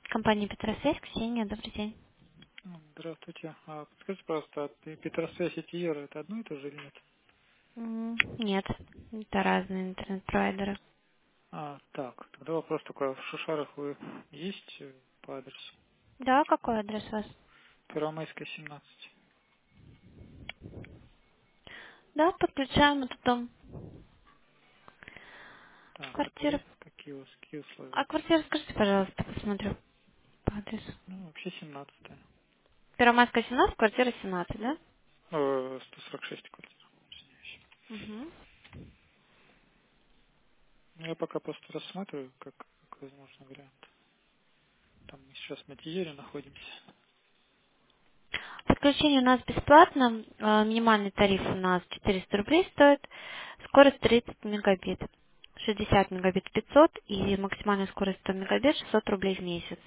Компания Петросвязь, Ксения, добрый день. Здравствуйте. Подскажите, пожалуйста, Петросвязь и Тиера это одно и то же или нет? Нет, это разные интернет-провайдеры. Так, тогда вопрос такой. В Шушарах вы есть по адресу? Да, какой адрес у вас? Первомайская, 17. Да, подключаем этот дом. Так, а Квартира. тарифы какие условия? А квартира, скажите, пожалуйста, посмотрю по адресу. Ну, вообще 17. Первомайская, 17, квартира 17, да? 146 квартир. Извиняюсь. Угу. Ну, я пока просто рассматриваю, как возможный вариант. Там мы сейчас на Тиере находимся. Подключение у нас бесплатно. Минимальный тариф у нас 400 рублей стоит. Скорость 30 мегабит. 60 мегабит 500 и максимальная скорость 100 мегабит 600 рублей в месяц.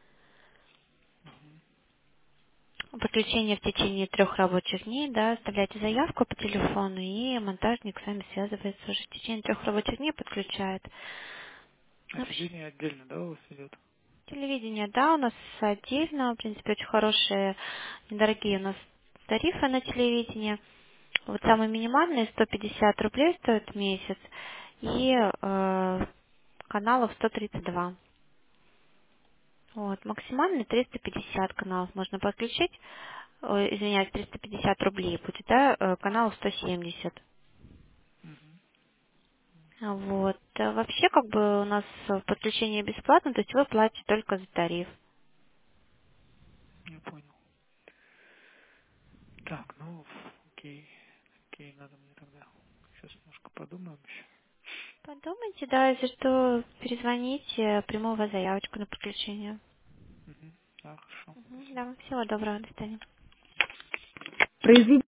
Подключение в течение 3 рабочих дней, да, оставляйте заявку по телефону, и монтажник с вами связывается уже в течение 3 рабочих дней, подключает. А Вообще, телевидение отдельно, да, у вас идет? телевидение, да, у нас отдельно, в принципе, очень хорошие, недорогие у нас тарифы на телевидение. Вот самый минимальный 150 рублей стоит в месяц, и каналов 132. Вот, максимальный 350 каналов можно подключить. Ой, извиняюсь, 350 рублей будет, да, канал 170. Угу. Вот. Вообще, как бы у нас подключение бесплатно, то есть вы платите только за тариф. Я понял. Так, ну, окей. Окей, надо мне тогда. Сейчас немножко подумаем еще. Подумайте, да, если что, перезвоните, приму у вас заявочку на подключение. Угу. Да, хорошо. Мгм, Спасибо. да, всего доброго, до свидания.